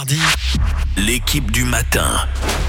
mardi. L'équipe du matin.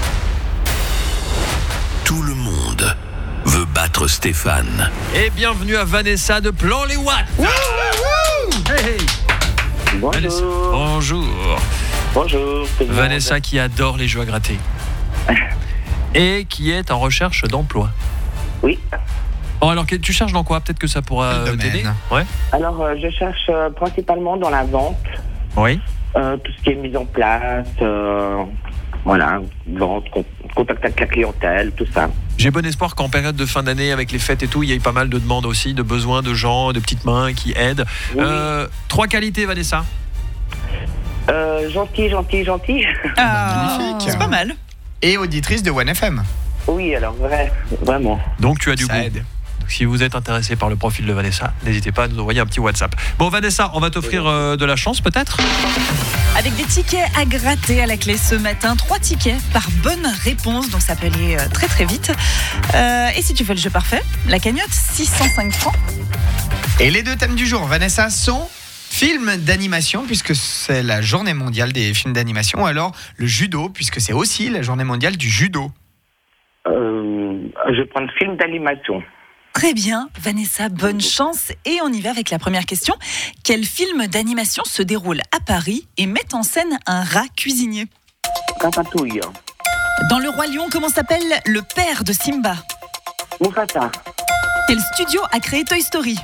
Tout le monde veut battre Stéphane. Et bienvenue à Vanessa de Plan-les-Ouates. Hey, hey. Vanessa. Bonjour. Bonjour. Vanessa qui adore les jeux à gratter. Et qui est en recherche d'emploi. Oui. Bon, alors tu cherches dans quoi? Peut-être que ça pourra t'aider. Ouais. Alors, je cherche principalement dans la vente. Oui. Tout ce qui est mise en place, voilà, vente, contact avec la clientèle, tout ça. J'ai bon espoir qu'en période de fin d'année, avec les fêtes et tout, il y ait pas mal de demandes aussi, de besoins de gens, de petites mains qui aident. Oui. 3 qualités, Vanessa. Gentil. Magnifique. C'est pas mal. Et auditrice de 1FM. Oui, alors vraiment. Donc tu as du goût. Ça aide. Donc, si vous êtes intéressé par le profil de Vanessa, n'hésitez pas à nous envoyer un petit WhatsApp. Bon, Vanessa, on va t'offrir de la chance peut-être. Avec des tickets à gratter à la clé ce matin, 3 tickets par bonne réponse, donc ça peut aller très très vite. Et si tu fais le jeu parfait, la cagnotte 605 francs. Et les 2 thèmes du jour, Vanessa, sont films d'animation, puisque c'est la journée mondiale des films d'animation, ou alors le judo, puisque c'est aussi la journée mondiale du judo. Je vais prendre film d'animation. Très bien, Vanessa, bonne chance. Et on y va avec la première question. Quel film d'animation se déroule à Paris et met en scène un rat cuisinier? Ratatouille. Dans Le Roi Lion, comment s'appelle le père de Simba? Mufasa. Quel studio a créé Toy Story?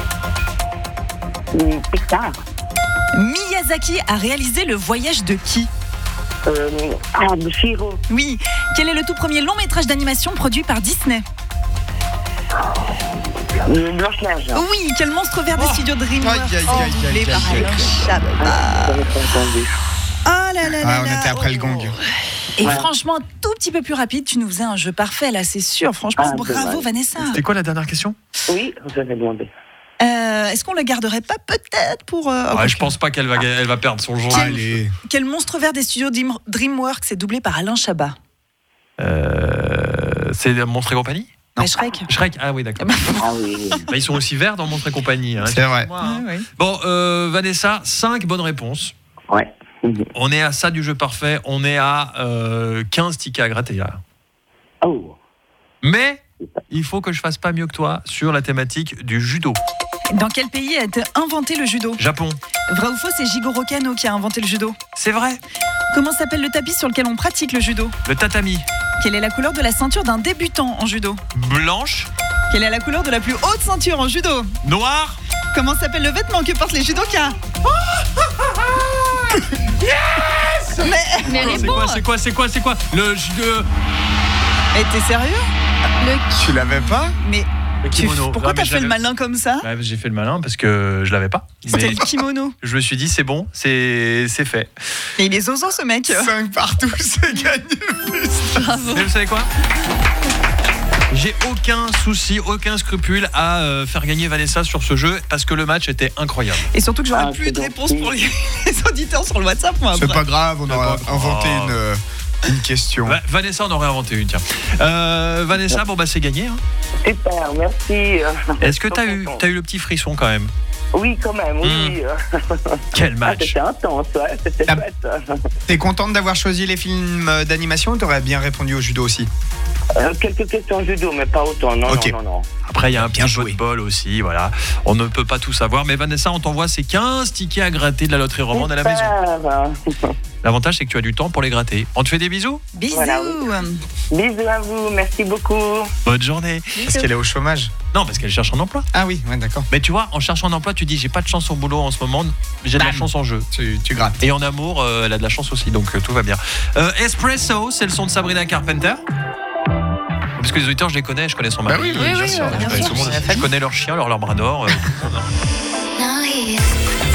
Pixar. Miyazaki a réalisé Le Voyage de qui? Chihiro. Oui. Quel est le tout premier long métrage d'animation produit par Disney? Blanche-Neige. Oui. Quel monstre vert des studios DreamWorks doublé par aïe, Alain aïe. Chabat? J'avais pas entendu. Oh là là Ah, là on là. était après le gong. Et Ouais. franchement, un tout petit peu plus rapide, tu nous faisais un jeu parfait là, c'est sûr. Franchement, bravo dommage. Vanessa. C'est quoi la dernière question? Oui, j'avais demandé. Est-ce qu'on le garderait pas peut-être pour... Je pense pas qu'elle va perdre son jour. Allez. Quel monstre vert des studios DreamWorks est doublé par Alain Chabat? C'est Monstre et compagnie? Shrek. Shrek, ah oui, d'accord. Ah oui. Ils sont aussi verts dans Monstre et compagnie. C'est vrai. Ouais. Bon, Vanessa, 5 bonnes réponses. Ouais. On est à ça du jeu parfait. On est à 15 tickets à gratter là. Oh. Mais il faut que je fasse pas mieux que toi sur la thématique du judo. Dans quel pays a été inventé le judo? Japon. Vrai ou faux, c'est Jigoro Kano qui a inventé le judo. C'est vrai. Comment s'appelle le tapis sur lequel on pratique le judo? Le tatami. Quelle est la couleur de la ceinture d'un débutant en judo? Blanche. Quelle est la couleur de la plus haute ceinture en judo? Noir. Comment s'appelle le vêtement que portent les judokas? Mais C'est quoi Le judo. Eh, t'es sérieux? Tu l'avais pas? Mais Le kimono. pourquoi Ah, mais t'as fait le malin comme ça? Ouais, j'ai fait le malin parce que je l'avais pas. C'était Mais le kimono. je me suis dit c'est bon, c'est fait. Et il est zozo ce mec. 5 partout, c'est gagné. Bravo. Et vous savez quoi? J'ai aucun souci, aucun scrupule à faire gagner Vanessa sur ce jeu parce que le match était incroyable. Et surtout que j'aurai Ah, plus c'est de gentil. réponses pour les auditeurs sur le WhatsApp. Moi, C'est après. pas grave, on aura pas grave. inventé une question. Vanessa en aurait inventé une, tiens. Vanessa, bon bah c'est gagné. Hein. Super, merci. Est-ce que t'as eu le petit frisson quand même? Oui, quand même, oui. Quel Ah, match! c'était intense, ouais, c'était Ah. chouette. T'es contente d'avoir choisi les films d'animation ou t'aurais bien répondu au judo aussi? Quelques questions judo, mais pas autant. Non, Ok. non. Après, il y a un Bien petit joué. football aussi, voilà. On ne peut pas tout savoir. Mais Vanessa, on t'envoie ces 15 tickets à gratter de la loterie romande à la maison. Super. L'avantage, c'est que tu as du temps pour les gratter. On te fait des bisous? Bisous. Voilà, Bisous à vous, merci beaucoup. Bonne journée. Parce qu'elle est au chômage. Non, parce qu'elle cherche un emploi. Ah oui, ouais, d'accord. Mais tu vois, en cherchant un emploi, tu dis j'ai pas de chance au boulot en ce moment, j'ai de la Bam. chance en jeu. Tu grattes. Et en amour, elle a de la chance aussi, donc tout va bien. Espresso, c'est le son de Sabrina Carpenter. Parce que les auditeurs, je les connais, je connais son mari. Bah oui, bien sûr. Je connais tout le monde. Je connais leur chien, leur labrador. Now he's